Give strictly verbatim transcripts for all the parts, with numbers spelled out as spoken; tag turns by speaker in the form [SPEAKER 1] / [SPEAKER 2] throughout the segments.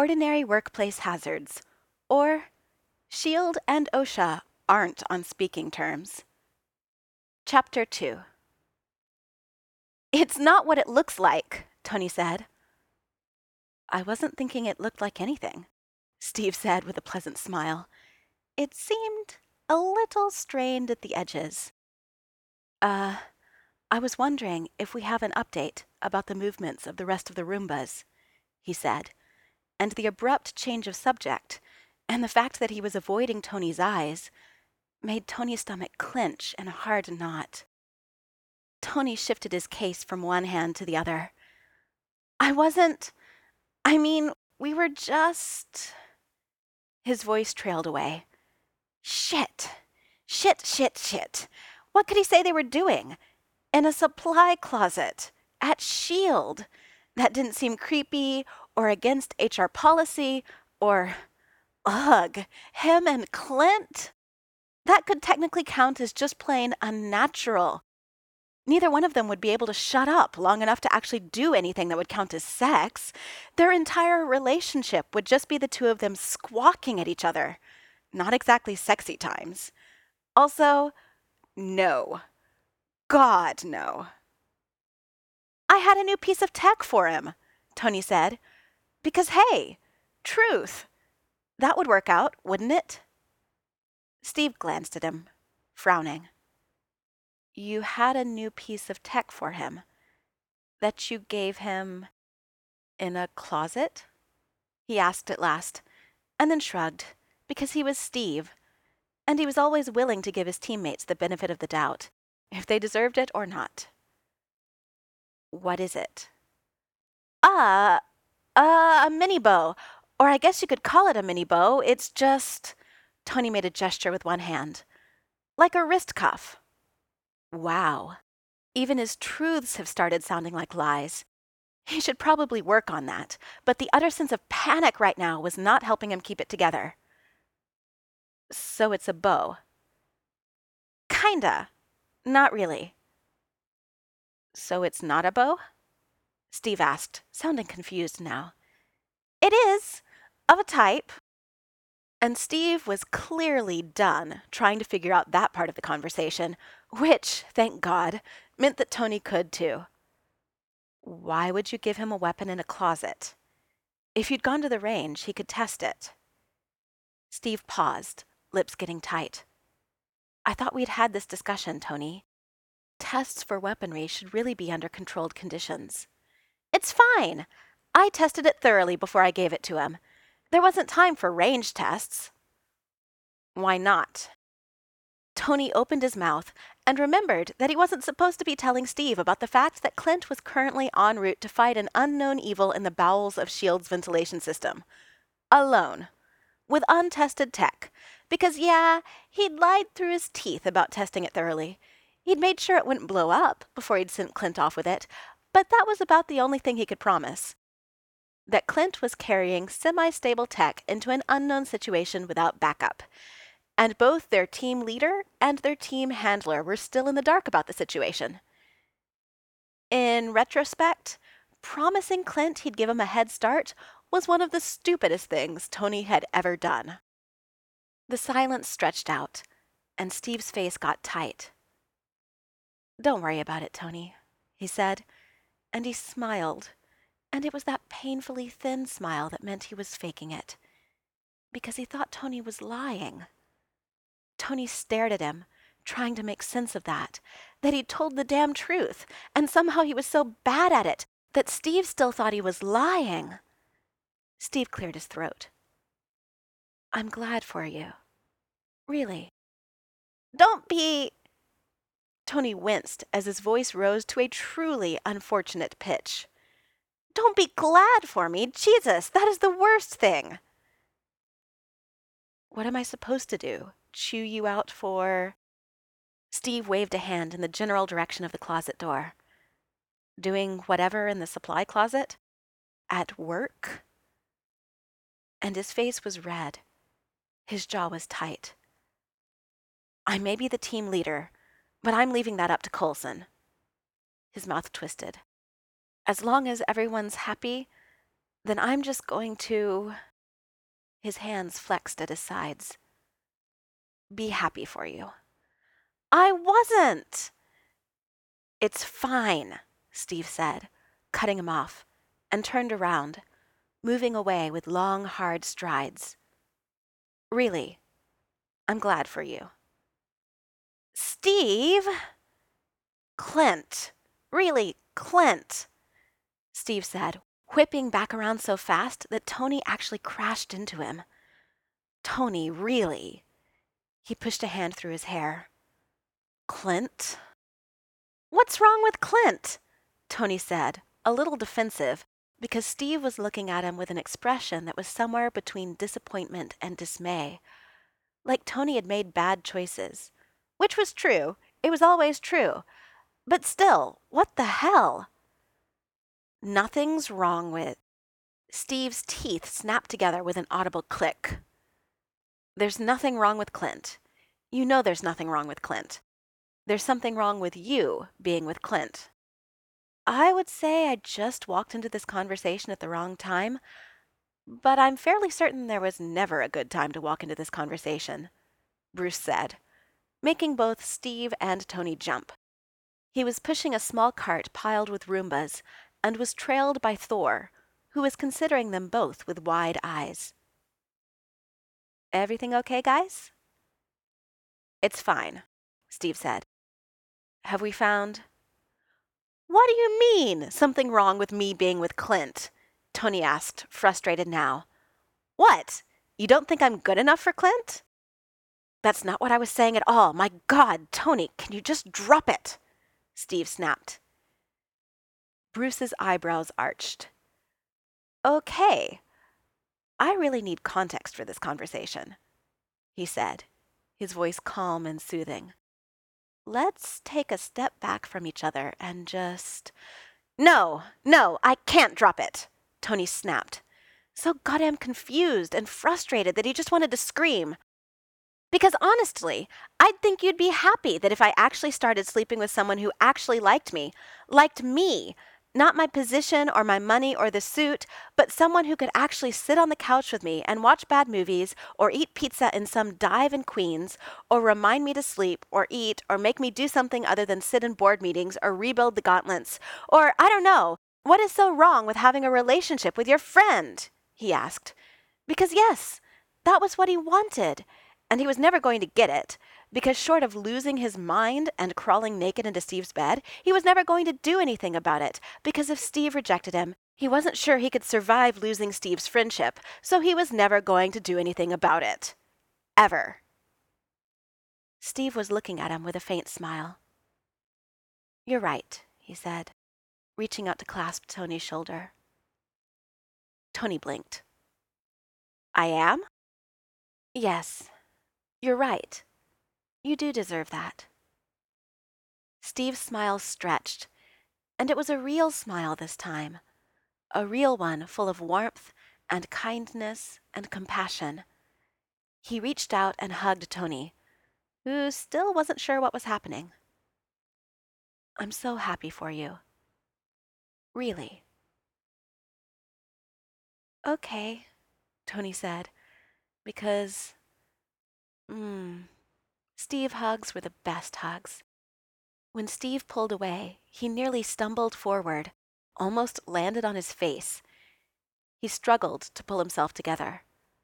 [SPEAKER 1] Ordinary Workplace Hazards, or SHIELD and OSHA aren't on speaking terms. Chapter two. It's not what it looks like, Tony said. I wasn't thinking it looked like anything, Steve said with a pleasant smile. It seemed a little strained at the edges. Uh, I was wondering if we have an update about the movements of the rest of the Roombas, he said, and the abrupt change of subject, and the fact that he was avoiding Tony's eyes, made Tony's stomach clench in a hard knot. Tony shifted his case from one hand to the other. I wasn't... I mean, we were just... His voice trailed away. Shit. Shit, shit, shit. What could he say they were doing? In a supply closet. At SHIELD. That didn't seem creepy, or against H R policy, or... Ugh, him and Clint? That could technically count as just plain unnatural. Neither one of them would be able to shut up long enough to actually do anything that would count as sex. Their entire relationship would just be the two of them squawking at each other. Not exactly sexy times. Also, no. God, no. I had a new piece of tech for him, Tony said. Because, hey, truth. That would work out, wouldn't it? Steve glanced at him, frowning. You had a new piece of tech for him that you gave him in a closet? He asked at last, and then shrugged, because he was Steve, and he was always willing to give his teammates the benefit of the doubt, if they deserved it or not. What is it? Ah, uh, a mini bow, or I guess you could call it a mini bow. It's just... Tony made a gesture with one hand. Like a wrist cuff. Wow. Even his truths have started sounding like lies. He should probably work on that, but the utter sense of panic right now was not helping him keep it together. So it's a bow. Kinda. Not really. So it's not a bow? Steve asked, sounding confused now. It is, of a type. And Steve was clearly done trying to figure out that part of the conversation, which, thank God, meant that Tony could too. Why would you give him a weapon in a closet? If you'd gone to the range, he could test it. Steve paused, lips getting tight. I thought we'd had this discussion, Tony. Tests for weaponry should really be under controlled conditions. It's fine. I tested it thoroughly before I gave it to him. There wasn't time for range tests. Why not? Tony opened his mouth and remembered that he wasn't supposed to be telling Steve about the fact that Clint was currently en route to fight an unknown evil in the bowels of SHIELD's ventilation system. Alone. With untested tech. Because, yeah, he'd lied through his teeth about testing it thoroughly. He'd made sure it wouldn't blow up before he'd sent Clint off with it, but that was about the only thing he could promise. That Clint was carrying semi-stable tech into an unknown situation without backup. And both their team leader and their team handler were still in the dark about the situation. In retrospect, promising Clint he'd give him a head start was one of the stupidest things Tony had ever done. The silence stretched out, and Steve's face got tight. Don't worry about it, Tony, he said, and he smiled. And it was that painfully thin smile that meant he was faking it. Because he thought Tony was lying. Tony stared at him, trying to make sense of that. That he'd told the damn truth, and somehow he was so bad at it that Steve still thought he was lying. Steve cleared his throat. I'm glad for you. Really. Don't be... Tony winced as his voice rose to a truly unfortunate pitch. Don't be glad for me. Jesus, that is the worst thing. What am I supposed to do? Chew you out for... Steve waved a hand in the general direction of the closet door. Doing whatever in the supply closet? At work? And his face was red. His jaw was tight. I may be the team leader, but I'm leaving that up to Coulson. His mouth twisted. As long as everyone's happy, Then I'm just going to... His hands flexed at his sides. Be happy for you. I wasn't! It's fine, Steve said, cutting him off, and turned around, moving away with long, hard strides. Really, I'm glad for you. Steve! Clint. Really, Clint, Steve said, whipping back around so fast that Tony actually crashed into him. Tony, really. He pushed a hand through his hair. Clint? What's wrong with Clint? Tony said, a little defensive, because Steve was looking at him with an expression that was somewhere between disappointment and dismay. Like Tony had made bad choices. Which was true. It was always true. But still, what the hell? Nothing's wrong with... Steve's teeth snapped together with an audible click. There's nothing wrong with Clint. You know there's nothing wrong with Clint. There's something wrong with you being with Clint. I would say I just walked into this conversation at the wrong time, but I'm fairly certain there was never a good time to walk into this conversation, Bruce said, making both Steve and Tony jump. He was pushing a small cart piled with Roombas and was trailed by Thor, who was considering them both with wide eyes. Everything okay, guys? It's fine, Steve said. Have we found... What do you mean, something wrong with me being with Clint? Tony asked, frustrated now. What? You don't think I'm good enough for Clint? That's not what I was saying at all. My God, Tony, can you just drop it? Steve snapped. Bruce's eyebrows arched. Okay. I really need context for this conversation, he said, his voice calm and soothing. Let's take a step back from each other and just... No, no, I can't drop it, Tony snapped, so goddamn confused and frustrated that he just wanted to scream. Because honestly, I'd think you'd be happy that if I actually started sleeping with someone who actually liked me, liked me, not my position or my money or the suit, but someone who could actually sit on the couch with me and watch bad movies or eat pizza in some dive in Queens or remind me to sleep or eat or make me do something other than sit in board meetings or rebuild the gauntlets. Or, I don't know, what is so wrong with having a relationship with your friend? He asked. Because yes, that was what he wanted. And he was never going to get it, because short of losing his mind and crawling naked into Steve's bed, he was never going to do anything about it, because if Steve rejected him, he wasn't sure he could survive losing Steve's friendship, so he was never going to do anything about it. Ever. Steve was looking at him with a faint smile. You're right, he said, reaching out to clasp Tony's shoulder. Tony blinked. I am? Yes. You're right. You do deserve that. Steve's smile stretched, and it was a real smile this time, a real one full of warmth and kindness and compassion. He reached out and hugged Tony, who still wasn't sure what was happening. I'm so happy for you. Really. Okay, Tony said, because... Hmm. Steve hugs were the best hugs. When Steve pulled away, he nearly stumbled forward, almost landed on his face. He struggled to pull himself together.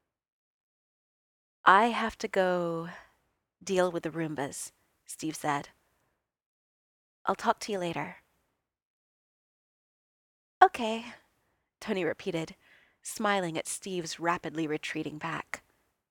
[SPEAKER 1] I have to go deal with the Roombas, Steve said. I'll talk to you later. Okay, Tony repeated, smiling at Steve's rapidly retreating back.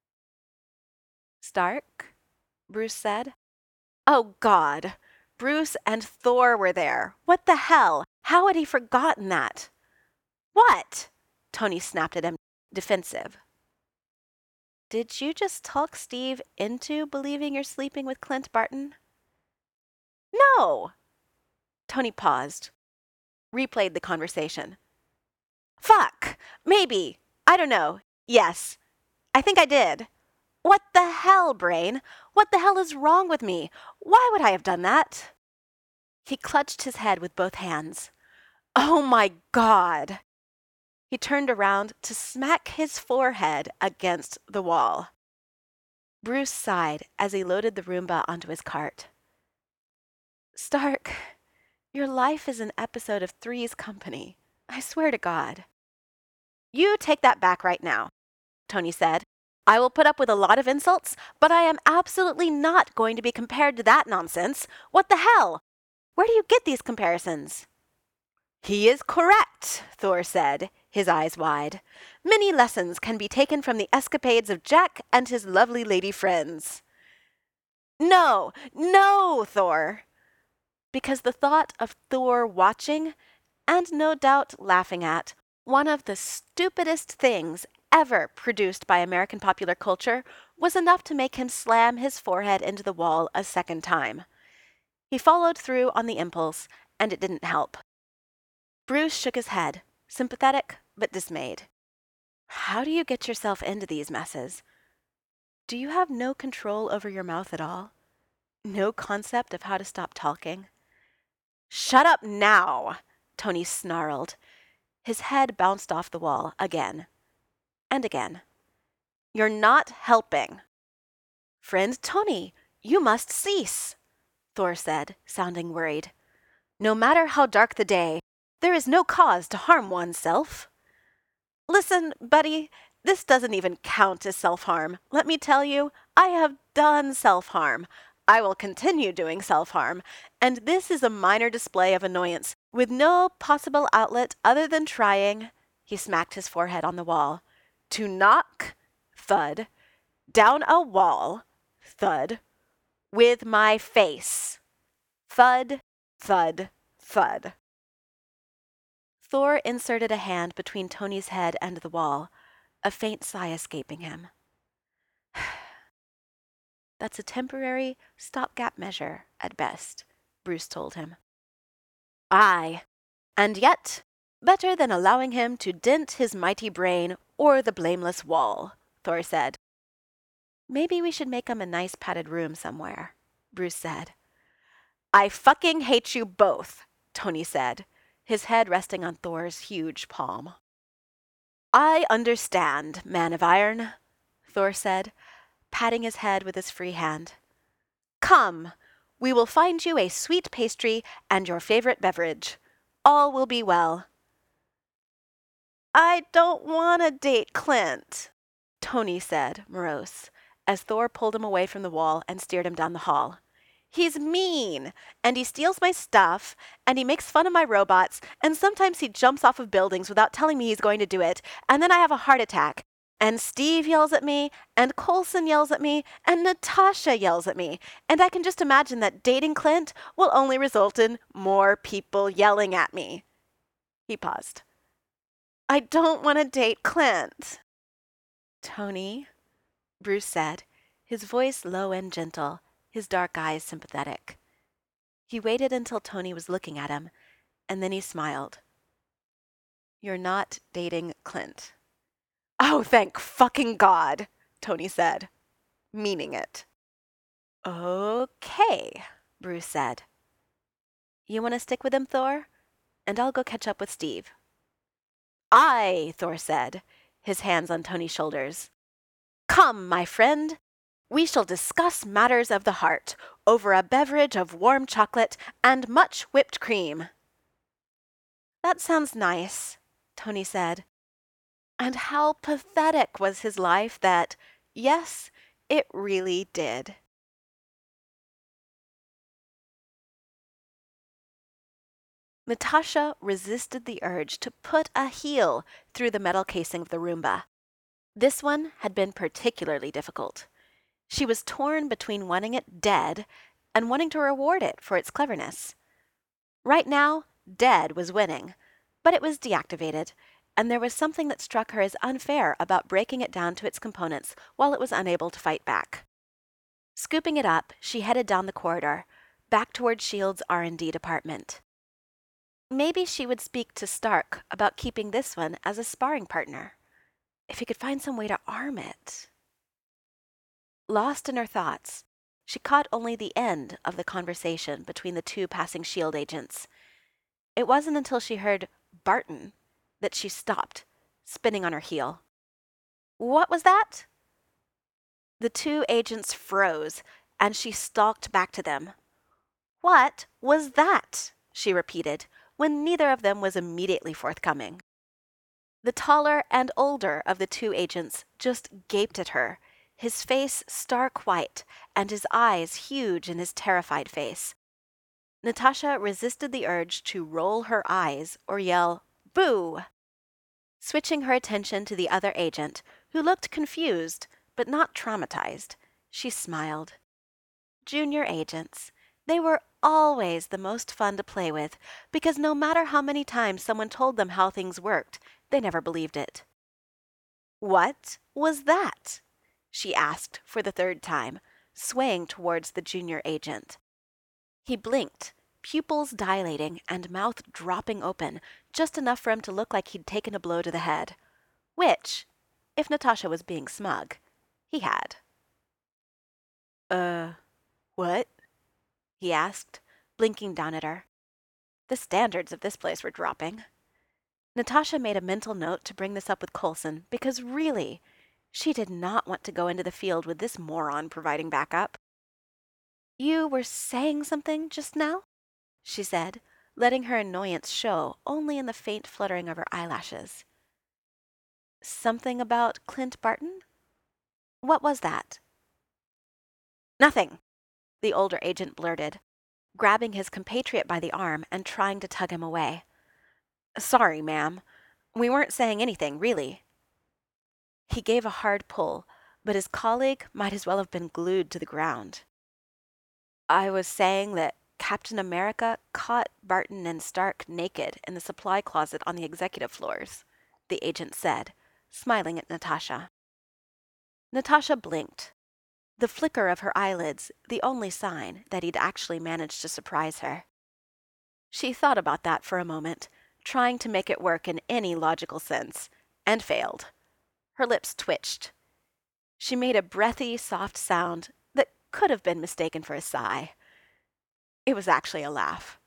[SPEAKER 1] Stark? Bruce said. Oh, God. Bruce and Thor were there. What the hell? How had he forgotten that? What? Tony snapped at him, defensive. Did you just talk Steve into believing you're sleeping with Clint Barton? No. Tony paused, replayed the conversation. Fuck. Maybe. I don't know. Yes. I think I did. What the hell, Brain? What the hell is wrong with me? Why would I have done that? He clutched his head with both hands. Oh my God! He turned around to smack his forehead against the wall. Bruce sighed as he loaded the Roomba onto his cart. Stark, your life is an episode of Three's Company. I swear to God. You take that back right now, Tony said. I will put up with a lot of insults, but I am absolutely not going to be compared to that nonsense. What the hell? Where do you get these comparisons? He is correct, Thor said, his eyes wide. Many lessons can be taken from the escapades of Jack and his lovely lady friends. No, no, Thor. Because the thought of Thor watching, and no doubt laughing at, one of the stupidest things ever produced by American popular culture was enough to make him slam his forehead into the wall a second time. He followed through on the impulse, and it didn't help. Bruce shook his head, sympathetic but dismayed. How do you get yourself into these messes? Do you have no control over your mouth at all? No concept of how to stop talking? Shut up now, Tony snarled. His head bounced off the wall again and again. You're not helping. Friend Tony, you must cease, Thor said, sounding worried. No matter how dark the day, there is no cause to harm oneself. Listen, buddy, this doesn't even count as self-harm. Let me tell you, I have done self-harm. I will continue doing self-harm, and this is a minor display of annoyance, with no possible outlet other than trying, he smacked his forehead on the wall, to knock, thud, down a wall, thud, with my face. Thud, thud, thud. Thor inserted a hand between Tony's head and the wall, a faint sigh escaping him. That's a temporary stopgap measure, at best, Bruce told him. Aye, and yet better than allowing him to dent his mighty brain or the blameless wall, Thor said. Maybe we should make him a nice padded room somewhere, Bruce said. I fucking hate you both, Tony said, his head resting on Thor's huge palm. I understand, Man of Iron, Thor said, patting his head with his free hand. Come, we will find you a sweet pastry and your favorite beverage. All will be well. I don't want to date Clint, Tony said, morose, as Thor pulled him away from the wall and steered him down the hall. He's mean, and he steals my stuff, and he makes fun of my robots, and sometimes he jumps off of buildings without telling me he's going to do it, and then I have a heart attack. And Steve yells at me, and Coulson yells at me, and Natasha yells at me, and I can just imagine that dating Clint will only result in more people yelling at me. He paused. I don't want to date Clint. Tony, Bruce said, his voice low and gentle, his dark eyes sympathetic. He waited until Tony was looking at him, and then he smiled. You're not dating Clint. Oh, thank fucking God, Tony said, meaning it. Okay, Bruce said. You want to stick with him, Thor? And I'll go catch up with Steve. Aye, Thor said, his hands on Tony's shoulders. Come, my friend. We shall discuss matters of the heart over a beverage of warm chocolate and much whipped cream. That sounds nice, Tony said. And how pathetic was his life that, yes, it really did. Natasha resisted the urge to put a heel through the metal casing of the Roomba. This one had been particularly difficult. She was torn between wanting it dead and wanting to reward it for its cleverness. Right now, dead was winning, but it was deactivated, and there was something that struck her as unfair about breaking it down to its components while it was unable to fight back. Scooping it up, she headed down the corridor, back toward S H I E L D's R and D department. Maybe she would speak to Stark about keeping this one as a sparring partner, if he could find some way to arm it. Lost in her thoughts, she caught only the end of the conversation between the two passing S H I E L D agents. It wasn't until she heard Barton that she stopped, spinning on her heel. What was that? The two agents froze, and she stalked back to them. What was that? She repeated, when neither of them was immediately forthcoming. The taller and older of the two agents just gaped at her, his face stark white and his eyes huge in his terrified face. Natasha resisted the urge to roll her eyes or yell, "Boo!" Switching her attention to the other agent, who looked confused but not traumatized, she smiled. Junior agents. They were always the most fun to play with because no matter how many times someone told them how things worked, they never believed it. What was that? She asked for the third time, swaying towards the junior agent. He blinked, pupils dilating and mouth dropping open, just enough for him to look like he'd taken a blow to the head, which, if Natasha was being smug, he had. Uh, what? He asked, blinking down at her. The standards of this place were dropping. Natasha made a mental note to bring this up with Coulson because really, she did not want to go into the field with this moron providing backup. You were saying something just now? She said, letting her annoyance show only in the faint fluttering of her eyelashes. Something about Clint Barton? What was that? Nothing, the older agent blurted, grabbing his compatriot by the arm and trying to tug him away. Sorry, ma'am. We weren't saying anything, really. He gave a hard pull, but his colleague might as well have been glued to the ground. I was saying that Captain America caught Barton and Stark naked in the supply closet on the executive floors, the agent said, smiling at Natasha. Natasha blinked, the flicker of her eyelids the only sign that he'd actually managed to surprise her. She thought about that for a moment, trying to make it work in any logical sense, and failed. Her lips twitched. She made a breathy, soft sound that could have been mistaken for a sigh. It was actually a laugh.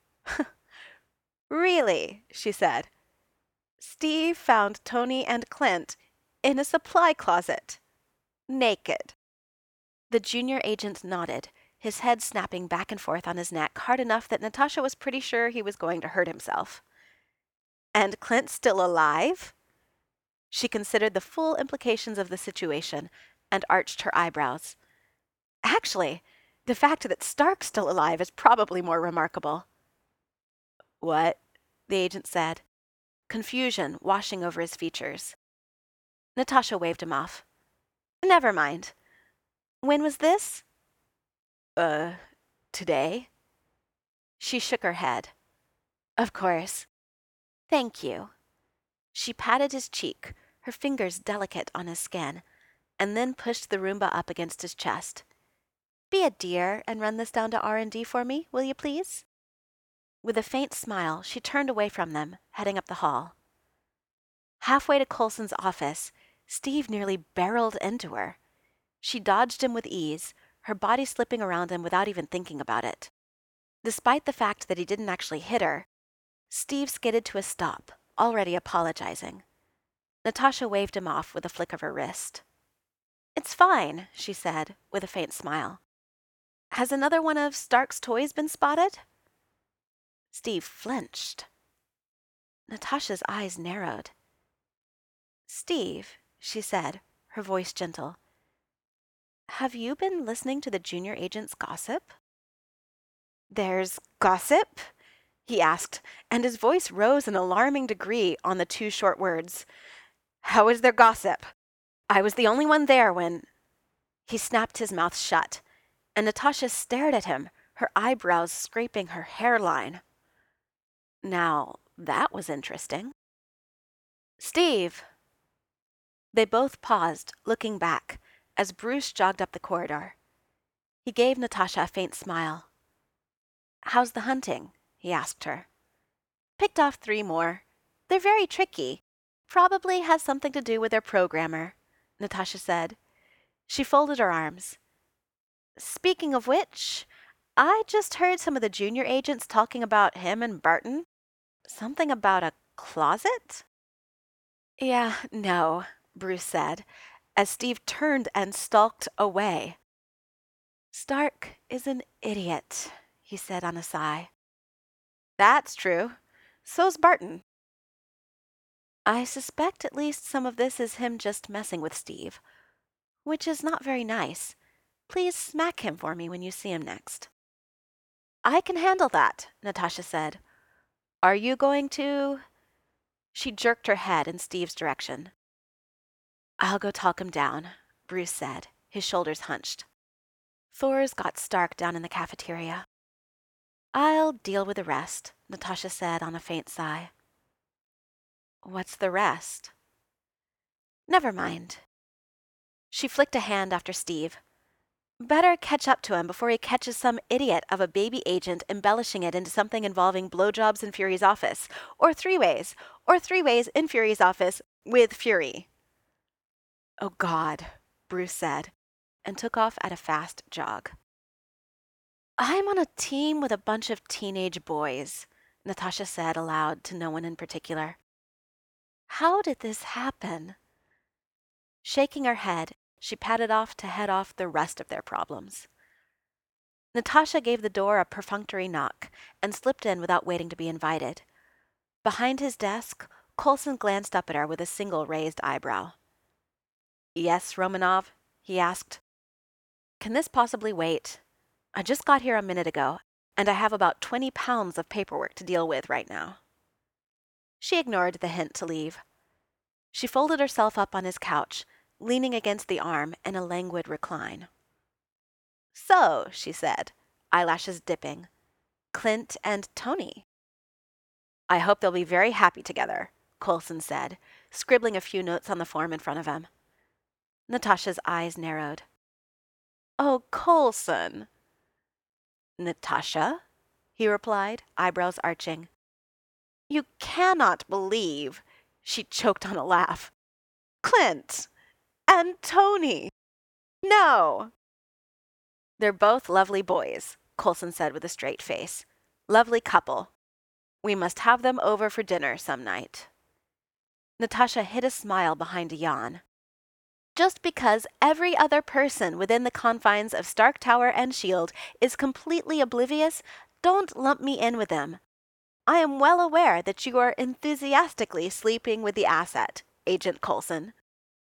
[SPEAKER 1] Really, she said. Steve found Tony and Clint in a supply closet, naked. The junior agent nodded, his head snapping back and forth on his neck hard enough that Natasha was pretty sure he was going to hurt himself. And Clint still alive? She considered the full implications of the situation and arched her eyebrows. Actually, the fact that Stark's still alive is probably more remarkable. What? The agent said, confusion washing over his features. Natasha waved him off. Never mind. When was this? Uh, today? She shook her head. Of course. Thank you. She patted his cheek, her fingers delicate on his skin, and then pushed the Roomba up against his chest. Be a dear and run this down to R and D for me, will you please? With a faint smile, she turned away from them, heading up the hall. Halfway to Coulson's office, Steve nearly barreled into her. She dodged him with ease, her body slipping around him without even thinking about it. Despite the fact that he didn't actually hit her, Steve skidded to a stop, already apologizing. Natasha waved him off with a flick of her wrist. It's fine, she said, with a faint smile. Has another one of Stark's toys been spotted? Steve flinched. Natasha's eyes narrowed. Steve, she said, her voice gentle, have you been listening to the junior agent's gossip? There's gossip? He asked, and his voice rose an alarming degree on the two short words. How is there gossip? I was the only one there when... He snapped his mouth shut, and Natasha stared at him, her eyebrows scraping her hairline. Now, that was interesting. Steve! They both paused, looking back, as Bruce jogged up the corridor. He gave Natasha a faint smile. How's the hunting? He asked her. Picked off three more. They're very tricky. Probably has something to do with their programmer, Natasha said. She folded her arms. Speaking of which, I just heard some of the junior agents talking about him and Barton. Something about a closet? Yeah, no, Bruce said, as Steve turned and stalked away. Stark is an idiot, he said on a sigh. That's true. So's Barton. I suspect at least some of this is him just messing with Steve, which is not very nice. Please smack him for me when you see him next. I can handle that, Natasha said. Are you going to? She jerked her head in Steve's direction. I'll go talk him down, Bruce said, his shoulders hunched. Thor's got Stark down in the cafeteria. I'll deal with the rest, Natasha said on a faint sigh. What's the rest? Never mind. She flicked a hand after Steve. Better catch up to him before he catches some idiot of a baby agent embellishing it into something involving blowjobs in Fury's office, or three-ways, or three-ways in Fury's office with Fury. Oh, God, Bruce said, and took off at a fast jog. I'm on a team with a bunch of teenage boys, Natasha said aloud to no one in particular. How did this happen? Shaking her head, she padded off to head off the rest of their problems. Natasha gave the door a perfunctory knock and slipped in without waiting to be invited. Behind his desk, Coulson glanced up at her with a single raised eyebrow. Yes, Romanov? He asked. Can this possibly wait? I just got here a minute ago, and I have about twenty pounds of paperwork to deal with right now. She ignored the hint to leave. She folded herself up on his couch, leaning against the arm in a languid recline. So, she said, eyelashes dipping, Clint and Tony. I hope they'll be very happy together, Coulson said, scribbling a few notes on the form in front of him. Natasha's eyes narrowed. Oh, Coulson. Natasha, he replied, eyebrows arching. You cannot believe, she choked on a laugh. Clint and Tony. No. They're both lovely boys, Coulson said with a straight face. Lovely couple. We must have them over for dinner some night. Natasha hid a smile behind a yawn. Just because every other person within the confines of Stark Tower and S H I E L D is completely oblivious, don't lump me in with them. I am well aware that you are enthusiastically sleeping with the asset, Agent Coulson.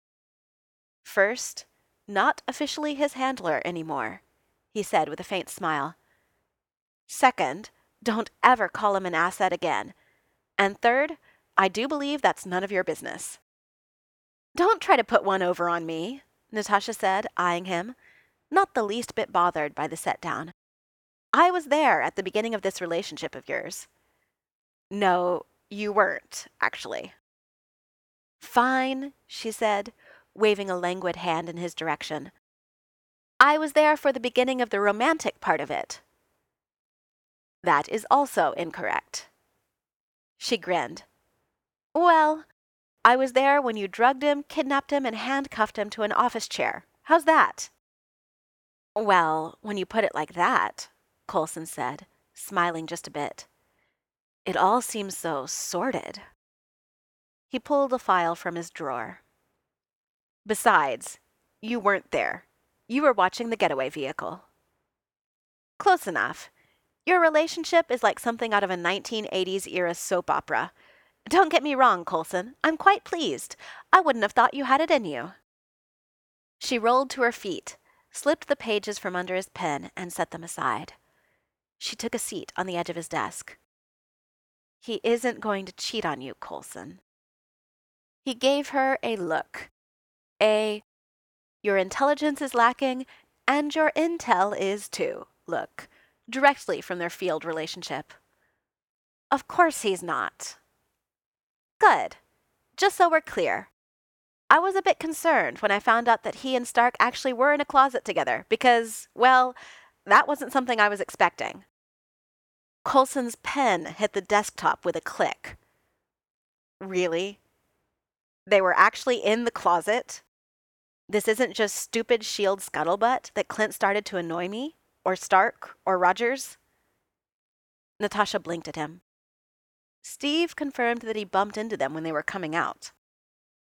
[SPEAKER 1] First, not officially his handler anymore, he said with a faint smile. Second, don't ever call him an asset again. And third, I do believe that's none of your business. Don't try to put one over on me, Natasha said, eyeing him, not the least bit bothered by the set-down. I was there at the beginning of this relationship of yours. No, you weren't, actually. Fine, she said, waving a languid hand in his direction. I was there for the beginning of the romantic part of it. That is also incorrect. She grinned. Well, I was there when you drugged him, kidnapped him, and handcuffed him to an office chair. How's that? Well, when you put it like that, Coulson said, smiling just a bit. It all seems so sordid. He pulled a file from his drawer. Besides, you weren't there. You were watching the getaway vehicle. Close enough. Your relationship is like something out of a nineteen eighties era soap opera. Don't get me wrong, Coulson. I'm quite pleased. I wouldn't have thought you had it in you. She rolled to her feet, slipped the pages from under his pen, and set them aside. She took a seat on the edge of his desk. He isn't going to cheat on you, Coulson. He gave her a look. A, your intelligence is lacking, and your intel is too, look, directly from their field relationship. Of course he's not. Good. Just so we're clear. I was a bit concerned when I found out that he and Stark actually were in a closet together because, well, that wasn't something I was expecting. Coulson's pen hit the desktop with a click. Really? They were actually in the closet? This isn't just stupid S H I E L D scuttlebutt that Clint started to annoy me? Or Stark? Or Rogers? Natasha blinked at him. Steve confirmed that he bumped into them when they were coming out.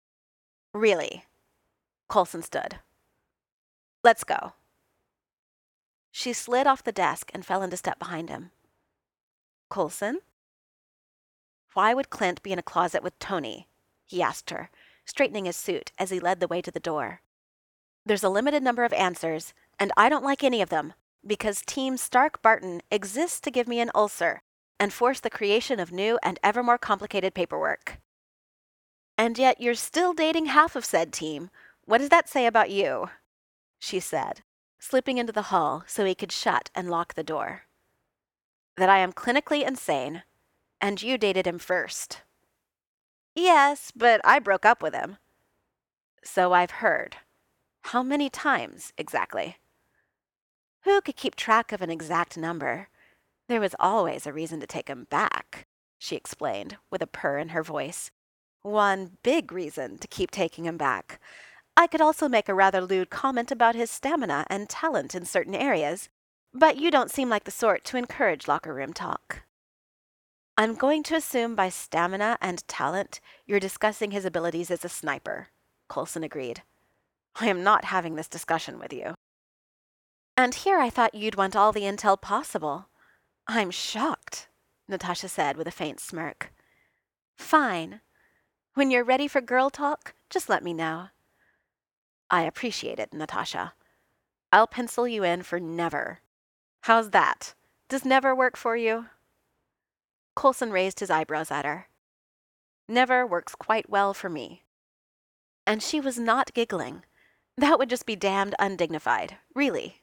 [SPEAKER 1] Really? Coulson stood. Let's go. She slid off the desk and fell into step behind him. Coulson? Why would Clint be in a closet with Tony? He asked her, straightening his suit as he led the way to the door. There's a limited number of answers, and I don't like any of them, because Team Stark-Barton exists to give me an ulcer and force the creation of new and ever more complicated paperwork. And yet you're still dating half of said team. What does that say about you? She said, slipping into the hall so he could shut and lock the door. That I am clinically insane, and you dated him first. Yes, but I broke up with him. So I've heard. How many times, exactly? Who could keep track of an exact number? There was always a reason to take him back, she explained, with a purr in her voice. One big reason to keep taking him back. I could also make a rather lewd comment about his stamina and talent in certain areas, but you don't seem like the sort to encourage locker room talk. I'm going to assume by stamina and talent you're discussing his abilities as a sniper, Coulson agreed. I am not having this discussion with you. And here I thought you'd want all the intel possible. I'm shocked, Natasha said with a faint smirk. Fine. When you're ready for girl talk, just let me know. I appreciate it, Natasha. I'll pencil you in for never. How's that? Does never work for you? Coulson raised his eyebrows at her. Never works quite well for me. And she was not giggling. That would just be damned undignified, really.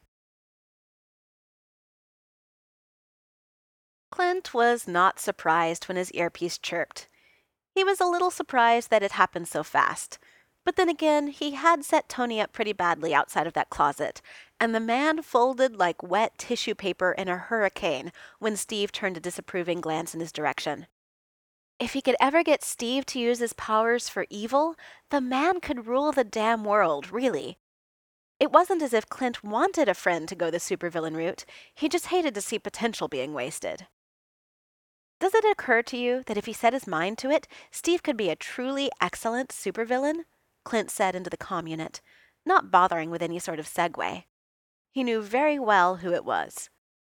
[SPEAKER 1] Clint was not surprised when his earpiece chirped. He was a little surprised that it happened so fast. But then again, he had set Tony up pretty badly outside of that closet, and the man folded like wet tissue paper in a hurricane when Steve turned a disapproving glance in his direction. If he could ever get Steve to use his powers for evil, the man could rule the damn world, really. It wasn't as if Clint wanted a friend to go the supervillain route, he just hated to see potential being wasted. Does it occur to you that if he set his mind to it, Steve could be a truly excellent supervillain? Clint said into the comm unit, not bothering with any sort of segue. He knew very well who it was.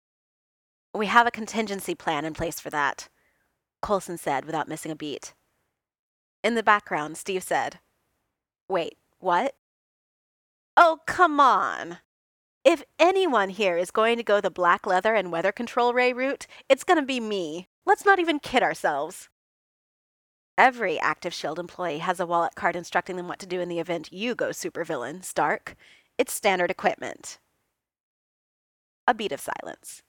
[SPEAKER 1] We have a contingency plan in place for that, Coulson said without missing a beat. In the background, Steve said, Wait, what? Oh, come on. If anyone here is going to go the black leather and weather control ray route, it's going to be me. Let's not even kid ourselves. Every Active Shield employee has a wallet card instructing them what to do in the event you go supervillain, Stark. It's standard equipment. A beat of silence.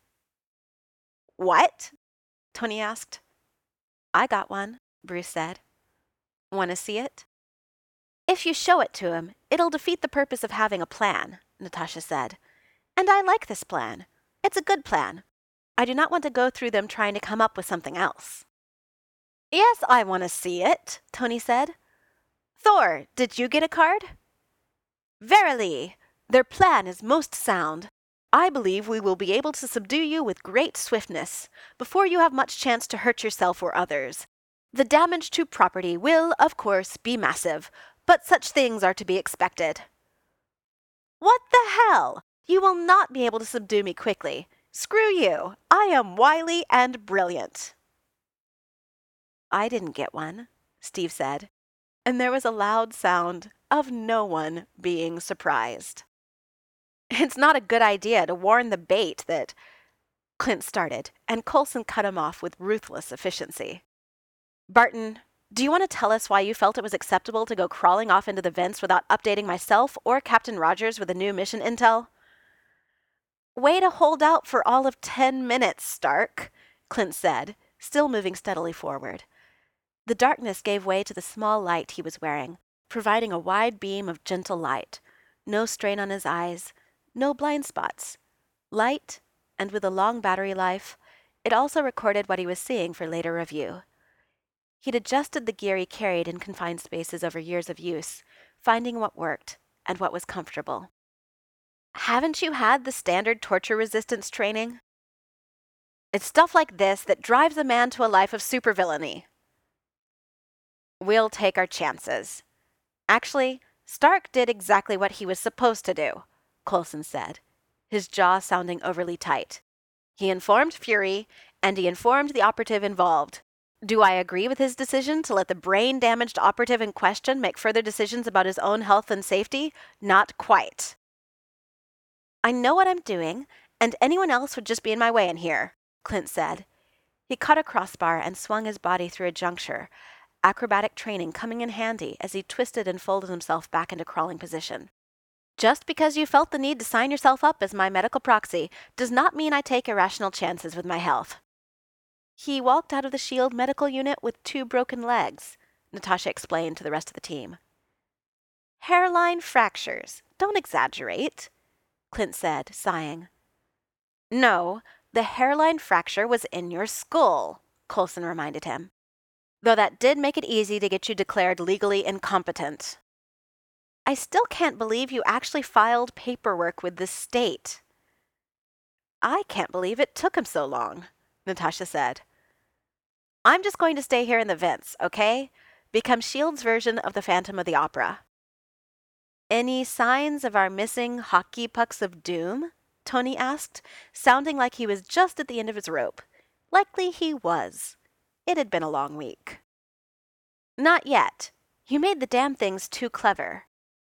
[SPEAKER 1] What? Tony asked. I got one, Bruce said. Want to see it? If you show it to him, it'll defeat the purpose of having a plan, Natasha said. And I like this plan. It's a good plan. I do not want to go through them trying to come up with something else. Yes, I want to see it, Tony said. Thor, did you get a card? Verily, their plan is most sound. I believe we will be able to subdue you with great swiftness, before you have much chance to hurt yourself or others. The damage to property will, of course, be massive, but such things are to be expected. What the hell? You will not be able to subdue me quickly. Screw you. I am wily and brilliant. I didn't get one, Steve said, and there was a loud sound of no one being surprised. It's not a good idea to warn the bait that... Clint started, and Coulson cut him off with ruthless efficiency. Barton, do you want to tell us why you felt it was acceptable to go crawling off into the vents without updating myself or Captain Rogers with the new mission intel? Way to hold out for all of ten minutes, Stark, Clint said, still moving steadily forward. The darkness gave way to the small light he was wearing, providing a wide beam of gentle light. No strain on his eyes, no blind spots. Light, and with a long battery life, it also recorded what he was seeing for later review. He'd adjusted the gear he carried in confined spaces over years of use, finding what worked and what was comfortable. Haven't you had the standard torture resistance training? It's stuff like this that drives a man to a life of supervillainy. We'll take our chances. Actually, Stark did exactly what he was supposed to do, Coulson said, his jaw sounding overly tight. He informed Fury, and he informed the operative involved. Do I agree with his decision to let the brain-damaged operative in question make further decisions about his own health and safety? Not quite. I know what I'm doing, and anyone else would just be in my way in here, Clint said. He caught a crossbar and swung his body through a juncture, acrobatic training coming in handy as he twisted and folded himself back into crawling position. Just because you felt the need to sign yourself up as my medical proxy does not mean I take irrational chances with my health. He walked out of the SHIELD medical unit with two broken legs, Natasha explained to the rest of the team. Hairline fractures. Don't exaggerate, Clint said, sighing. No, the hairline fracture was in your skull, Coulson reminded him. Though that did make it easy to get you declared legally incompetent. I still can't believe you actually filed paperwork with the state. I can't believe it took him so long, Natasha said. I'm just going to stay here in the vents, okay? Become SHIELD's version of the Phantom of the Opera. Any signs of our missing hockey pucks of doom? Tony asked, sounding like he was just at the end of his rope. Likely he was. It had been a long week. Not yet. You made the damn things too clever.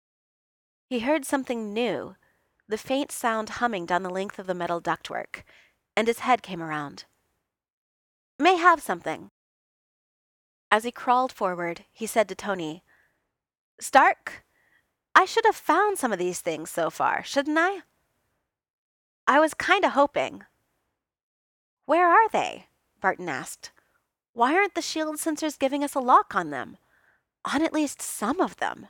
[SPEAKER 1] He heard something new, the faint sound humming down the length of the metal ductwork, and his head came around. May have something. As he crawled forward, he said to Tony, Stark, I should have found some of these things so far, shouldn't I? I was kinda hoping. Where are they? Barton asked. Why aren't the SHIELD sensors giving us a lock on them? On at least some of them.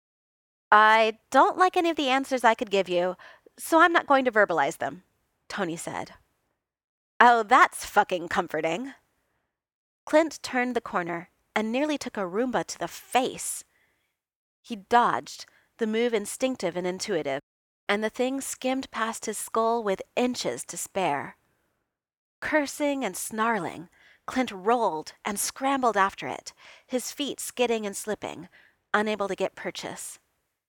[SPEAKER 1] I don't like any of the answers I could give you, so I'm not going to verbalize them, Tony said. Oh, that's fucking comforting. Clint turned the corner and nearly took a Roomba to the face. He dodged, the move instinctive and intuitive, and the thing skimmed past his skull with inches to spare. Cursing and snarling, Clint rolled and scrambled after it, his feet skidding and slipping, unable to get purchase.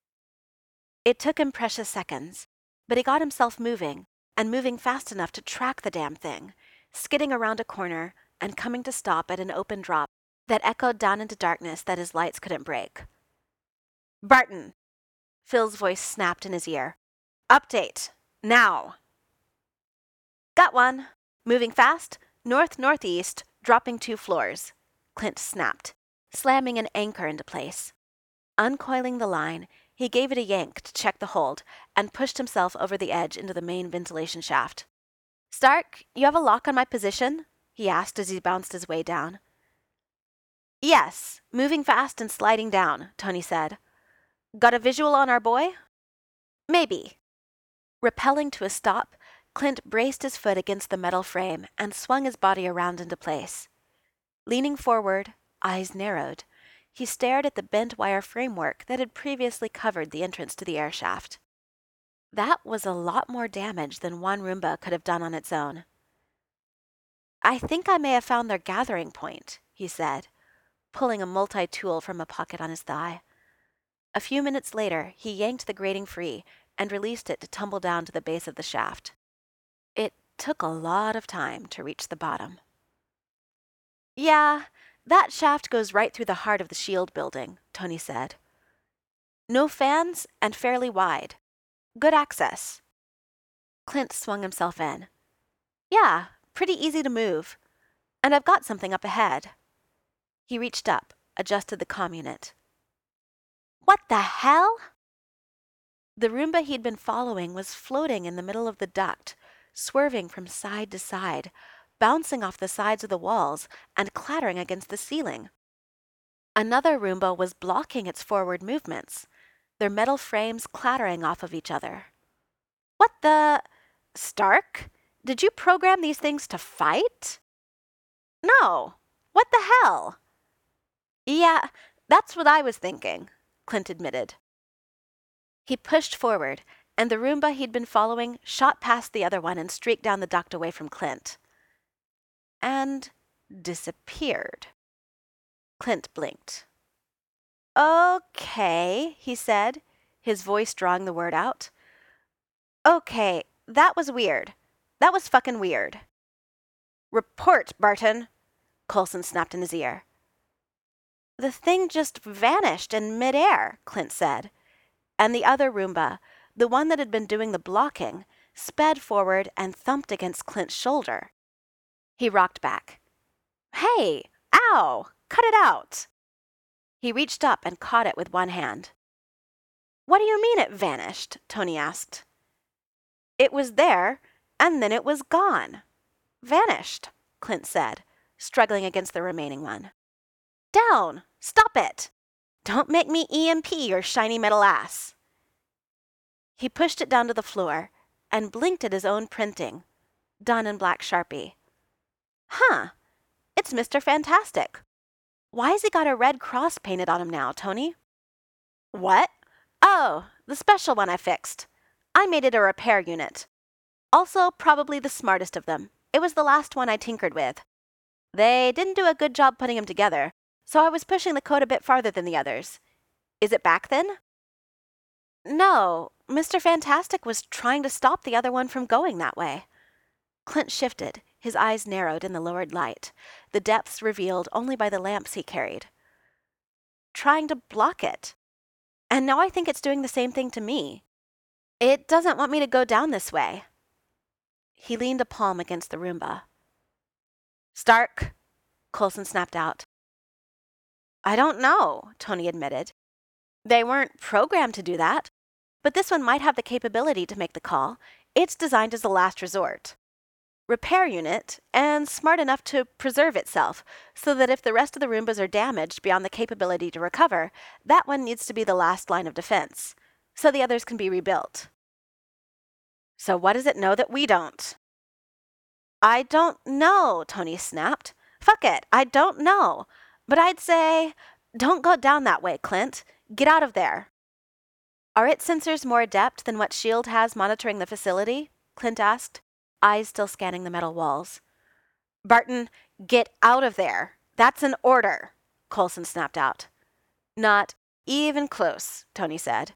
[SPEAKER 1] It took him precious seconds, but he got himself moving, and moving fast enough to track the damn thing, skidding around a corner and coming to stop at an open drop that echoed down into darkness that his lights couldn't break. Barton! Phil's voice snapped in his ear. Update! Now! Got one! Moving fast, north-northeast, dropping two floors. Clint snapped, slamming an anchor into place. Uncoiling the line, he gave it a yank to check the hold and pushed himself over the edge into the main ventilation shaft. Stark, you have a lock on my position? He asked as he bounced his way down. Yes, moving fast and sliding down, Tony said. Got a visual on our boy? Maybe. Rappelling to a stop, Clint braced his foot against the metal frame and swung his body around into place. Leaning forward, eyes narrowed, he stared at the bent wire framework that had previously covered the entrance to the air shaft. That was a lot more damage than one Roomba could have done on its own. I think I may have found their gathering point, he said, pulling a multi-tool from a pocket on his thigh. A few minutes later, he yanked the grating free and released it to tumble down to the base of the shaft. It took a lot of time to reach the bottom. Yeah, that shaft goes right through the heart of the SHIELD building, Tony said. No fans and fairly wide. Good access. Clint swung himself in. Yeah, pretty easy to move. And I've got something up ahead. He reached up, adjusted the comm unit. What the hell? The Roomba he'd been following was floating in the middle of the duct, swerving from side to side, bouncing off the sides of the walls and clattering against the ceiling. Another Roomba was blocking its forward movements, their metal frames clattering off of each other. What the... Stark? Did you program these things to fight? No. What the hell? Yeah, that's what I was thinking, Clint admitted. He pushed forward, and the Roomba he'd been following shot past the other one and streaked down the duct away from Clint. And disappeared. Clint blinked. Okay, he said, his voice drawing the word out. Okay, that was weird. That was fucking weird. Report, Barton, Coulson snapped in his ear. The thing just vanished in midair, Clint said, and the other Roomba, the one that had been doing the blocking, sped forward and thumped against Clint's shoulder. He rocked back. Hey, ow, cut it out. He reached up and caught it with one hand. What do you mean it vanished? Tony asked. It was there, and then it was gone. Vanished, Clint said, struggling against the remaining one. Down! Stop it! Don't make me E M P your shiny metal ass. He pushed it down to the floor and blinked at his own printing, done in black Sharpie. Huh, it's Mister Fantastic. Why's he got a red cross painted on him now, Tony? What? Oh, the special one I fixed. I made it a repair unit. Also, probably the smartest of them. It was the last one I tinkered with. They didn't do a good job putting them together, so I was pushing the code a bit farther than the others. Is it back then? No, Mister Fantastic was trying to stop the other one from going that way. Clint shifted, his eyes narrowed in the lowered light, the depths revealed only by the lamps he carried. Trying to block it. And now I think it's doing the same thing to me. It doesn't want me to go down this way. He leaned a palm against the Roomba. Stark, Coulson snapped out. I don't know, Tony admitted. They weren't programmed to do that, but this one might have the capability to make the call. It's designed as a last resort. Repair unit, and smart enough to preserve itself, so that if the rest of the Roombas are damaged beyond the capability to recover, that one needs to be the last line of defense, so the others can be rebuilt. So what does it know that we don't? I don't know, Tony snapped. Fuck it, I don't know. But I'd say, don't go down that way, Clint. Get out of there. Are its sensors more adept than what S H I E L D has monitoring the facility? Clint asked, eyes still scanning the metal walls. Barton, get out of there. That's an order, Coulson snapped out. Not even close, Tony said.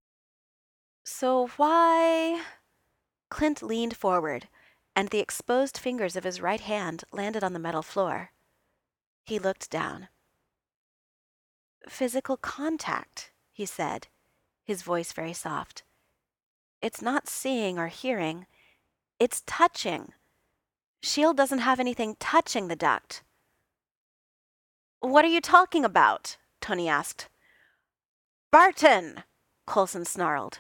[SPEAKER 1] So why? Clint leaned forward, and the exposed fingers of his right hand landed on the metal floor. He looked down. Physical contact, he said, his voice very soft. It's not seeing or hearing. It's touching. S H I E L D doesn't have anything touching the duct. What are you talking about? Tony asked. Barton! Coulson snarled.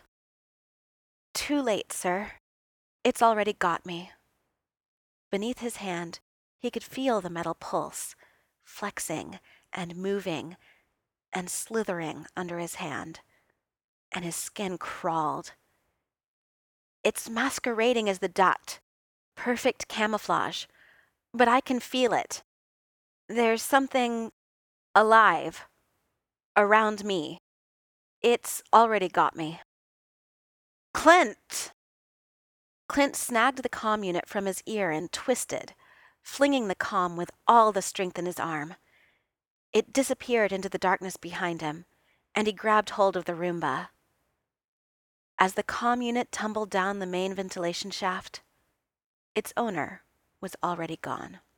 [SPEAKER 1] Too late, sir. It's already got me. Beneath his hand, he could feel the metal pulse, flexing and moving and slithering under his hand, and his skin crawled. It's masquerading as the duct, perfect camouflage, but I can feel it. There's something alive around me. It's already got me. Clint! Clint snagged the comm unit from his ear and twisted, flinging the comm with all the strength in his arm. It disappeared into the darkness behind him, and he grabbed hold of the Roomba. As the comm unit tumbled down the main ventilation shaft, its owner was already gone.